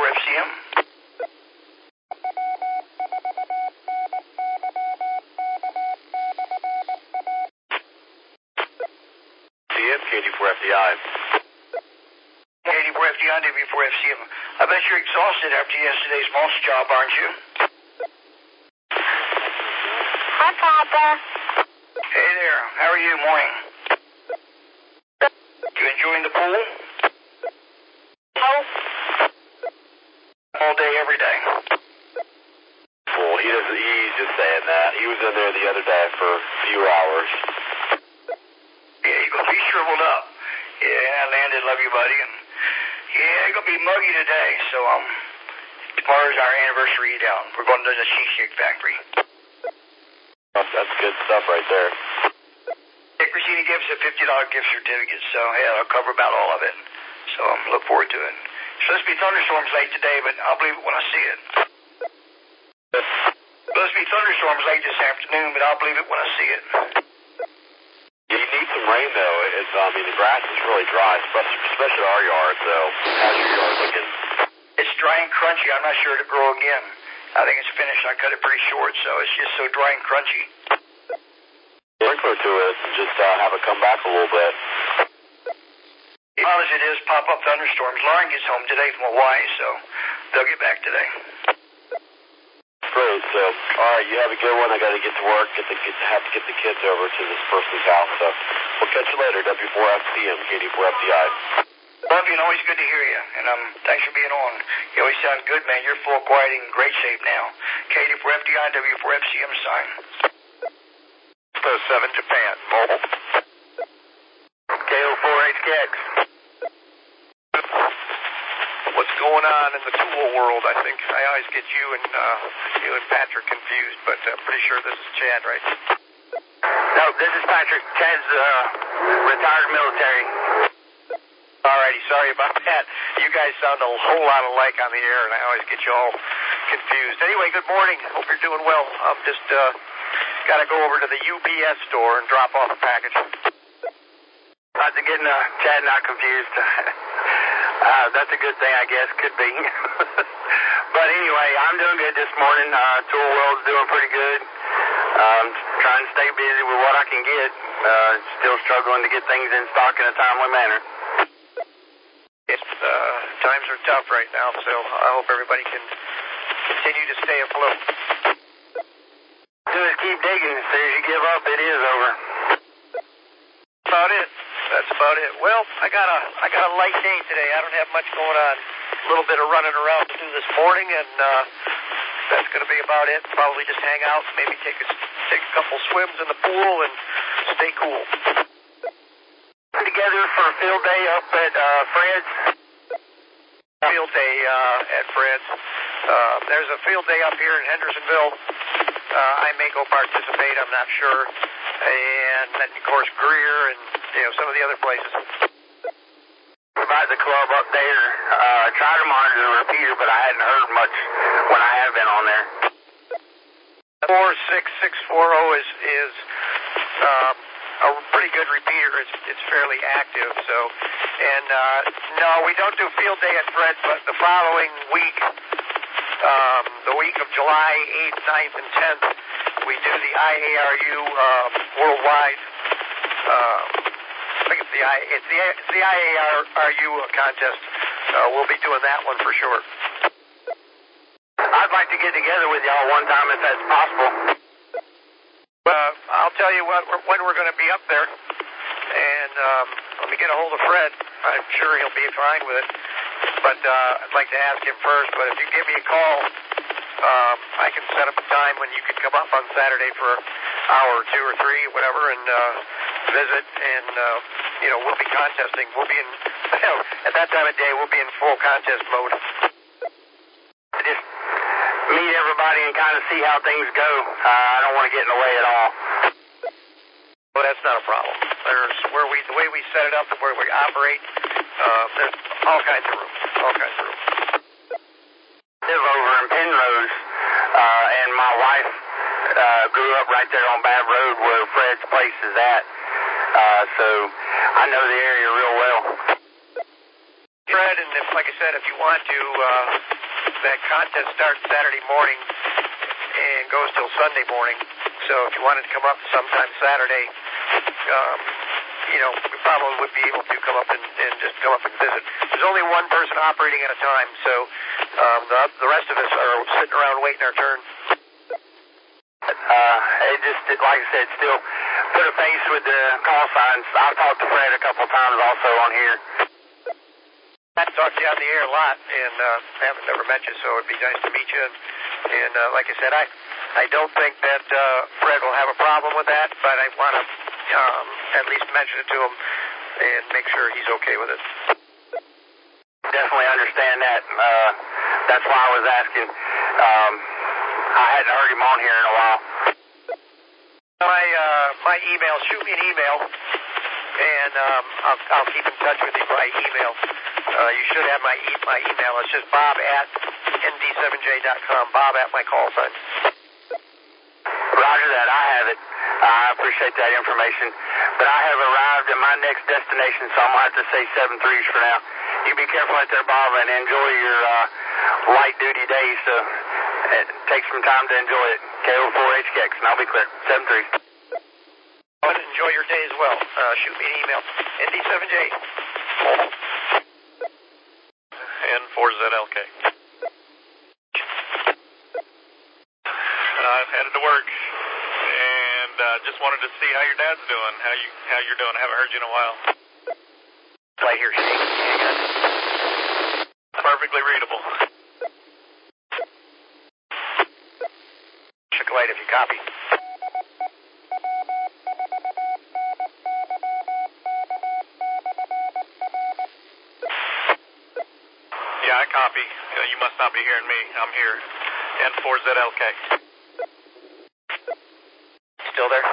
FCM. KD4FDI. KD4FDI, W4FCM. I bet you're exhausted after yesterday's mulch job, aren't you? Hi, Papa. Hey there. How are you? Morning. You enjoying the pool? No. All day, every day. Well, he's just saying that. He was in there the other day for a few hours. Yeah, you're going to be shriveled up. Yeah, Landon, love you, buddy. And yeah, it's going to be muggy today. So, tomorrow's our anniversary eat out. We're going to the Cheesecake Factory. That's good stuff right there. Yeah, Christina gave us a $50 gift certificate, so yeah, I'll cover about all of it. So look forward to it. It's supposed to be thunderstorms late today, but I'll believe it when I see it. Supposed to be thunderstorms late this afternoon, but I'll believe it when I see it. You need some rain, though. The grass is really dry, especially our yard, so how's your yard looking? It's dry and crunchy. I'm not sure it'll grow again. I think it's finished. I cut it pretty short, so it's just so dry and crunchy. Sprinkler to it and just have it come back a little bit. As well as it is pop-up thunderstorms. Lauren gets home today from Hawaii, so they'll get back today. Great. So, all right, you have a good one. I got to get to work. Have to get the kids over to this person's house. So we'll catch you later. W4FCM, KD4FDI. Love you, and always good to hear you. And thanks for being on. You always sound good, man. You're full, quiet, and in great shape now. KD4FDI, W4FCM sign. 7 Japan, mobile. KO4HKX. What's going on in the tool world? I think I always get you and Patrick confused, but I'm pretty sure this is Chad, right? No, this is Patrick. Chad's retired military. Alrighty, sorry about that. You guys sound a whole lot alike on the air, and I always get you all confused. Anyway, good morning. Hope you're doing well. I'm just got to go over to the UPS store and drop off a package. How's it getting Chad not confused? That's a good thing, I guess. Could be. But anyway, I'm doing good this morning. Tool World's doing pretty good. Trying to stay busy with what I can get. Still struggling to get things in stock in a timely manner. Times are tough right now, so I hope everybody can continue to stay afloat. Just keep digging. As soon as you give up, it is over. About it. That's about it. Well, I got a light day today. I don't have much going on. A little bit of running around to do this morning, and that's going to be about it. Probably just hang out, maybe take a couple swims in the pool, and stay cool. Together for a field day up at Fred's. Field day at Fred's. There's a field day up here in Hendersonville. I may go participate. I'm not sure. And then, of course, Greer and some of the other places. About the club up there, tried to monitor the repeater, but I hadn't heard much when I have been on there. 46640 is a pretty good repeater. It's fairly active. So, and no, we don't do field day at Fred's, but the following week, the week of July 8th, 9th, and 10th, we do the IARU worldwide. I think it's the IARU contest. We'll be doing that one for sure. I'd like to get together with y'all one time if that's possible. I'll tell you when we're going to be up there, and let me get a hold of Fred. I'm sure he'll be fine with it, but I'd like to ask him first. But if you give me a call, I can set up a time when you can come up on Saturday for an hour or two or three, whatever, and visit. And we'll be contesting. We'll be in at that time of day. We'll be in full contest mode. Just meet everybody and kind of see how things go. I don't want to get in the way at all. Well, that's not a problem. There's the way we set it up and where we operate. There's all kinds of room. All kinds of room. I live over in Penrose, and my wife grew up right there on Babb Road where Fred's place is at. So I know the area real well. Yeah, Fred, and if, like I said, if you want to, that contest starts Saturday morning and goes till Sunday morning. So if you wanted to come up sometime Saturday, we probably would be able to come up and just come up and visit. There's only one person operating at a time, so the rest of us are sitting around waiting our turn. It just, like I said, still put a face with the call signs. I've talked to Fred a couple times also on here. I've talked to you on the air a lot, and haven't never met you, so it'd be nice to meet you. And like I said, I don't think that Fred will have a problem with that, but I want to at least mention it to him and make sure he's okay with it. Definitely understand that. That's why I was asking. I hadn't heard him on here in a while. My email, shoot me an email, and I'll keep in touch with you by email. You should have my email. It's just bob@nd7j.com, bob@my call sign. Roger that. I have it. I appreciate that information. But I have arrived at my next destination, so I'm going to have to say 7-3s for now. You be careful out there, Bob, and enjoy your light-duty day, so take some time to enjoy it. KO4HKX, and I'll be clear. 7-3s. Enjoy your day as well. Shoot me an email. ND7J. N4ZLK. I've headed to work, and just wanted to see how your dad's doing, how you're doing. I haven't heard you in a while. Right here, Shane. Perfectly readable. Check light if you copy. Yeah, I copy. You must not be hearing me. I'm here. N4ZLK. Still there?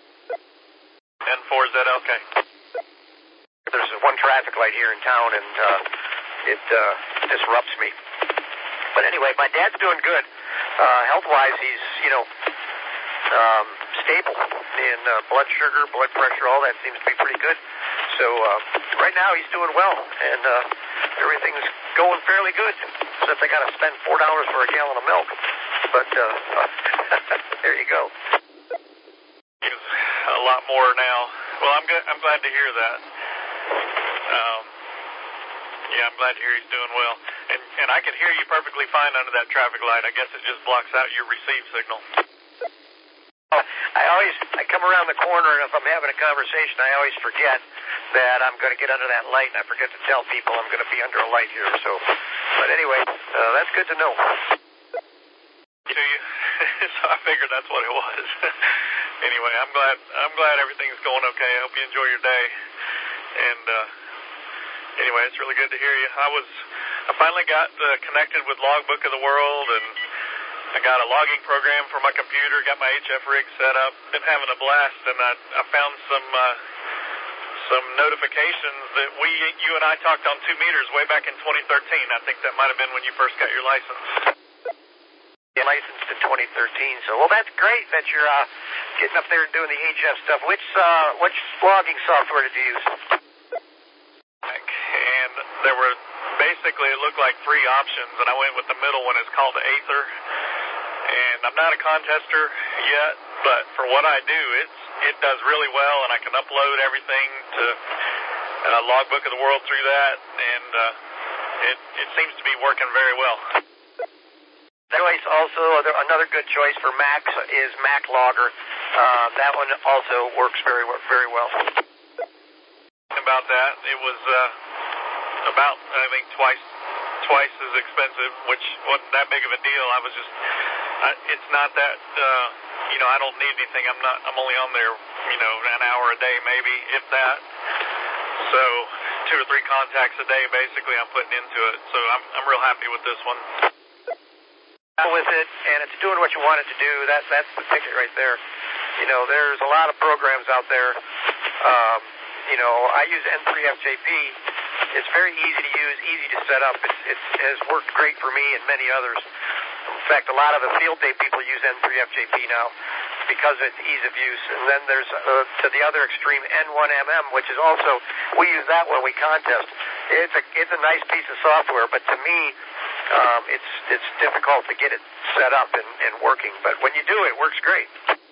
N4ZLK. There's one traffic light here in town, and it disrupts me. But anyway, my dad's doing good. Health-wise, he's, stable. And blood sugar, blood pressure, all that seems to be pretty good. So right now he's doing well, and everything's going fairly good. Except I got to spend $4 for a gallon of milk. But there you go. A lot more now. Well, I'm glad to hear that. Yeah, I'm glad to hear he's doing well. And I can hear you perfectly fine under that traffic light. I guess it just blocks out your receive signal. I come around the corner, and if I'm having a conversation, I always forget that I'm going to get under that light, and I forget to tell people I'm going to be under a light here. So, but anyway, that's good to know. Do you? So I figured that's what it was. Anyway, I'm glad everything's going okay. I hope you enjoy your day. And anyway, it's really good to hear you. I finally got connected with Logbook of the World, and I got a logging program for my computer, got my HF rig set up, been having a blast, and I found some notifications that you and I talked on 2 meters way back in 2013. I think that might have been when you first got your license. Yeah, licensed in 2013. So, well, that's great that you're getting up there and doing the HF stuff. Which logging software did you use? And there were basically, it looked like 3 options, and I went with the middle one. It's called Aether. And I'm not a contester yet, but for what I do, it does really well, and I can upload everything to Logbook of the World through that, and it seems to be working very well. Also, another good choice for Mac is Mac Logger. That one also works very well. About that, it was about, I think, twice as expensive, which wasn't that big of a deal. It's not that, I don't need anything. I'm only on there, an hour a day maybe, if that. So 2 or 3 contacts a day, basically, I'm putting into it. So I'm real happy with this one. With it, and it's doing what you want it to do. That's the ticket right there. There's a lot of programs out there. I use N3FJP. It's very easy to use, easy to set up. It has worked great for me and many others. In fact, a lot of the field day people use N3FJP now because of its ease of use. And then there's, to the other extreme, N1MM, which is also, we use that when we contest. It's a nice piece of software, but to me, it's difficult to get it set up and working. But when you do, it works great.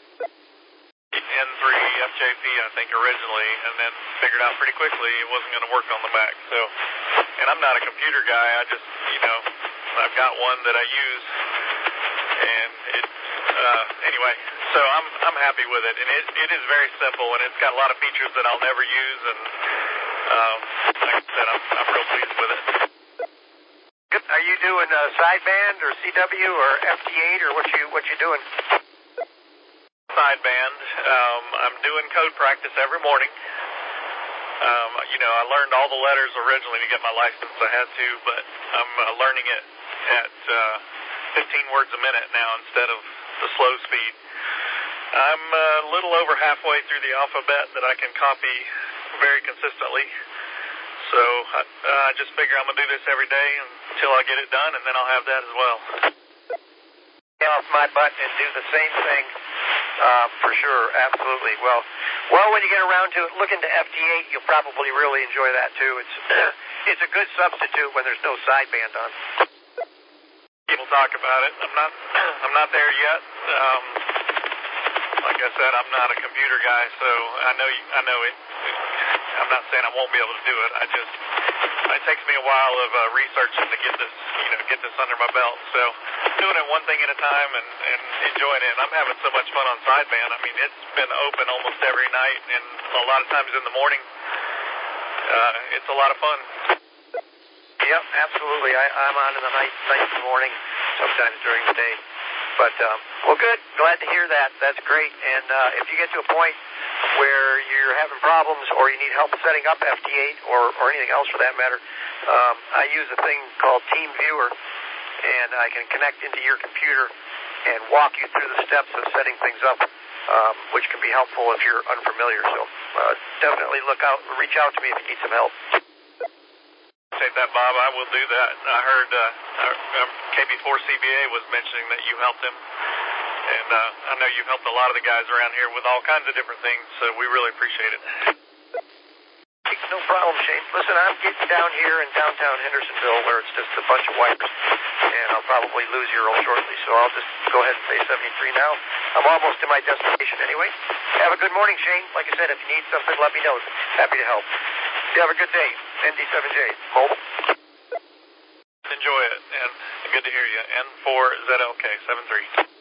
N3 FJP, I think, originally, and then figured out pretty quickly it wasn't going to work on the Mac. So, and I'm not a computer guy. I just, I've got one that I use, and it, anyway. So I'm happy with it, and it is very simple, and it's got a lot of features that I'll never use, and like I said, I'm real pleased with it. Good. Are you doing sideband or CW or FT8 or what you doing? Sideband. I'm doing code practice every morning. I learned all the letters originally to get my license. I had to, but I'm learning it at 15 words a minute now instead of the slow speed. I'm a little over halfway through the alphabet that I can copy very consistently. So I just figure I'm going to do this every day until I get it done, and then I'll have that as well. Get off my butt and do the same thing. For sure, absolutely. Well, when you get around to it, look into FT8. You'll probably really enjoy that too. It's a good substitute when there's no sideband on. People talk about it. I'm not there yet. Like I said, I'm not a computer guy, so I know it. I'm not saying I won't be able to do it. It takes me a while of researching to get this under my belt. So doing it one thing at a time and enjoying it. And I'm having so much fun on sideband. I mean, it's been open almost every night, and a lot of times in the morning. It's a lot of fun. Yep, absolutely. I'm on in the night in the morning, sometimes during the day. But, well, good. Glad to hear that. That's great. And if you get to a point where you're having problems or you need help setting up FT8 or anything else for that matter, I use a thing called TeamViewer, and I can connect into your computer and walk you through the steps of setting things up, which can be helpful if you're unfamiliar. So definitely reach out to me if you need some help. Appreciate that, Bob. I will do that. I heard KB4CBA was mentioning that you helped him, and I know you've helped a lot of the guys around here with all kinds of different things, so we really appreciate it. No problem, Shane. Listen, I'm getting down here in downtown Hendersonville where it's just a bunch of wipers, and I'll probably lose you real shortly, so I'll just go ahead and say 73 now. I'm almost to my destination anyway. Have a good morning, Shane. Like I said, if you need something, let me know. Happy to help. You have a good day. ND7J, mobile. Enjoy it, and good to hear you. N4ZLK 73.